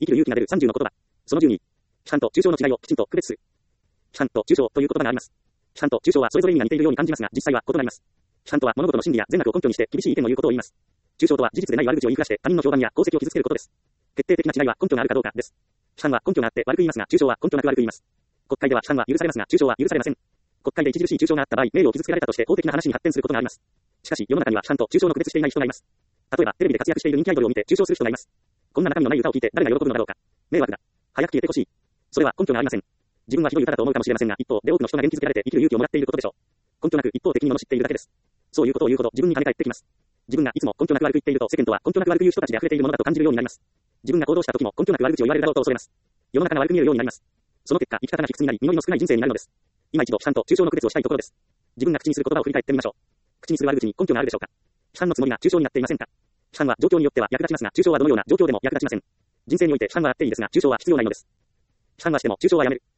生きる勇気が出る30の言葉。その12。批判と抽象の違いをきちんと区別する。批判と抽象という言葉があります。批判と抽象はそれぞれ意味が似ているように感じますが、実際は異なります。批判とは物事の真理や善悪を根拠にして厳しい意見を言うことを言います。抽象とは事実でない悪口を言いふらして他人の評判や功績を傷つけることです。決定的な違いは根拠があるかどうかです。批判は根拠があって悪く言いますが、抽象は根拠なく悪く言います。国会では批判は許されますが、抽象は許されません。国会で著しい抽象があった場合、名誉を傷つけられたとして法的な話に発展することがあります。しかし、世の中には批判と抽象の区別していない人がいます。例えば、テレビで活躍している人気アイドルを見て抽象する人がいます。こんな中身のない歌を聴いて誰が喜ぶのだろうか。迷惑だ。早く消えてほしい。それは根拠がありません。自分はひどい歌だと思うかもしれませんが、一方で多くの人が元気づけられて生きる勇気をもらっていることでしょう。根拠なく一方的に罵っているだけです。そういうことを言うほど自分に跳ね返ってきます。自分がいつも根拠なく悪く言っていると、世間とは根拠なく悪く言う人たちで溢れているものだと感じるようになります。自分が行動した時も根拠なく悪口を言われるだろうと恐れます。世の中が悪く見えるようになります。その結果、生き方が卑屈になり、実りの少ない人生になるのです。今一度批判と抽象の区別をしたいところです。自分が口にする言葉を振り返ってみましょう。口にする悪口に根拠があるでしょうか。批判のつもりが抽象になっていませんか。批判は状況によっては役立ちますが、抽象はどのような状況でも役立ちません。人生において批判はあっていいですが、抽象は必要ないのです。批判はしても抽象はやめる。